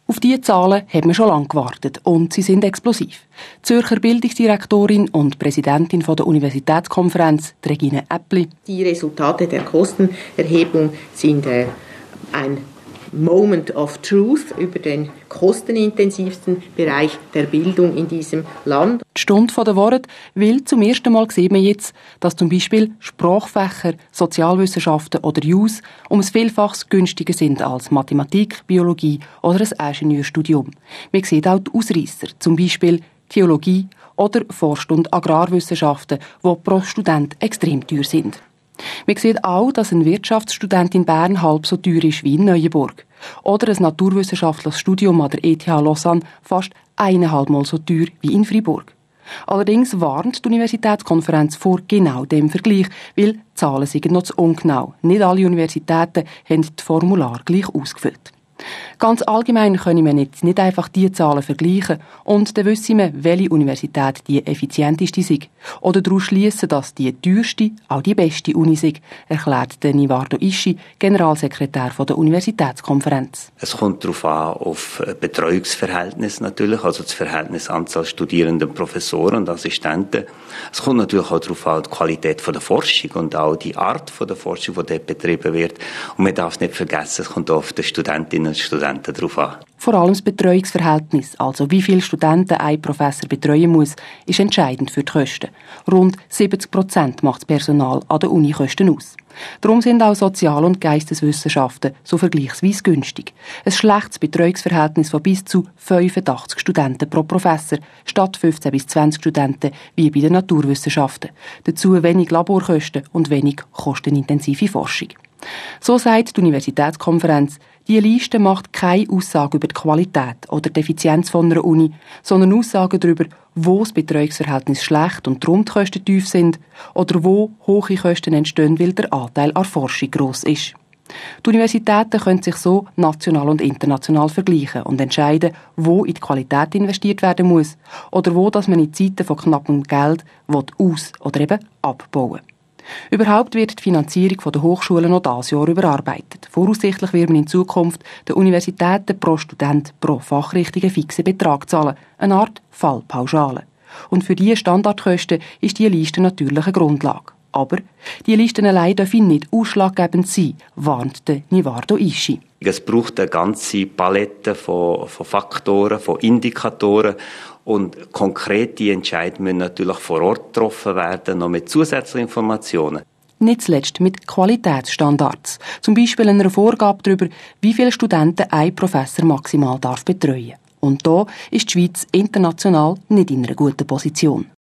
Auf diese Zahlen hat man schon lange gewartet und sie sind explosiv. Die Zürcher Bildungsdirektorin und Präsidentin der Universitätskonferenz, Regine Äppli. Die Resultate der Kostenerhebung sind ein Moment of Truth über den kostenintensivsten Bereich der Bildung in diesem Land. Die Stunde der Worte, weil zum ersten Mal sieht man jetzt, dass zum Beispiel Sprachfächer, Sozialwissenschaften oder JUS um ein Vielfaches günstiger sind als Mathematik, Biologie oder ein Ingenieurstudium. Man sieht auch die Ausreisser, zum Beispiel Theologie oder Forst- und Agrarwissenschaften, die pro Student extrem teuer sind. Man sieht auch, dass ein Wirtschaftsstudent in Bern halb so teuer ist wie in Neuenburg. Oder ein naturwissenschaftliches Studium an der ETH Lausanne fast 1,5 Mal so teuer wie in Freiburg. Allerdings warnt die Universitätskonferenz vor genau dem Vergleich, weil die Zahlen sind noch zu ungenau. Nicht alle Universitäten haben die Formulare gleich ausgefüllt. Ganz allgemein können wir jetzt nicht einfach die Zahlen vergleichen und dann wissen wir, welche Universität die effizienteste ist. Oder daraus schliessen, dass die teuerste auch die beste Uni ist, erklärt Nivardo Ischi, Generalsekretär der Universitätskonferenz. Es kommt darauf an, auf Betreuungsverhältnis natürlich, also das Verhältnis Anzahl Studierenden, Professoren und Assistenten. Es kommt natürlich auch darauf an, die Qualität der Forschung und auch die Art der Forschung, die dort betrieben wird. Und man darf es nicht vergessen, es kommt auch auf die Studentinnen und Studenten darauf an. Vor allem das Betreuungsverhältnis, also wie viele Studenten ein Professor betreuen muss, ist entscheidend für die Kosten. Rund 70% macht das Personal an den Unikosten aus. Darum sind auch Sozial- und Geisteswissenschaften so vergleichsweise günstig. Ein schlechtes Betreuungsverhältnis von bis zu 85 Studenten pro Professor, statt 15 bis 20 Studenten wie bei den Naturwissenschaften. Dazu wenig Laborkosten und wenig kostenintensive Forschung. So sagt die Universitätskonferenz, die Liste macht keine Aussage über die Qualität oder die Effizienz von einer Uni, sondern Aussagen darüber, wo das Betreuungsverhältnis schlecht und darum die Kosten tief sind oder wo hohe Kosten entstehen, weil der Anteil an Forschung gross ist. Die Universitäten können sich so national und international vergleichen und entscheiden, wo in die Qualität investiert werden muss oder wo dass man in Zeiten von knappem Geld aus- oder eben abbauen will. Überhaupt wird die Finanzierung der Hochschulen noch dieses Jahr überarbeitet. Voraussichtlich wird man in Zukunft den Universitäten pro Student pro Fachrichtung einen fixen Betrag zahlen, eine Art Fallpauschale. Und für diese Standardkosten ist diese Liste natürlich eine Grundlage. Aber die Listen allein dürfen nicht ausschlaggebend sein, warnt der Nivardo Ischi. Es braucht eine ganze Palette von Faktoren, von Indikatoren. Und konkrete Entscheidungen müssen natürlich vor Ort getroffen werden, noch mit zusätzlichen Informationen. Nicht zuletzt mit Qualitätsstandards. Zum Beispiel einer Vorgabe darüber, wie viele Studenten ein Professor maximal betreuen darf. Und da ist die Schweiz international nicht in einer guten Position.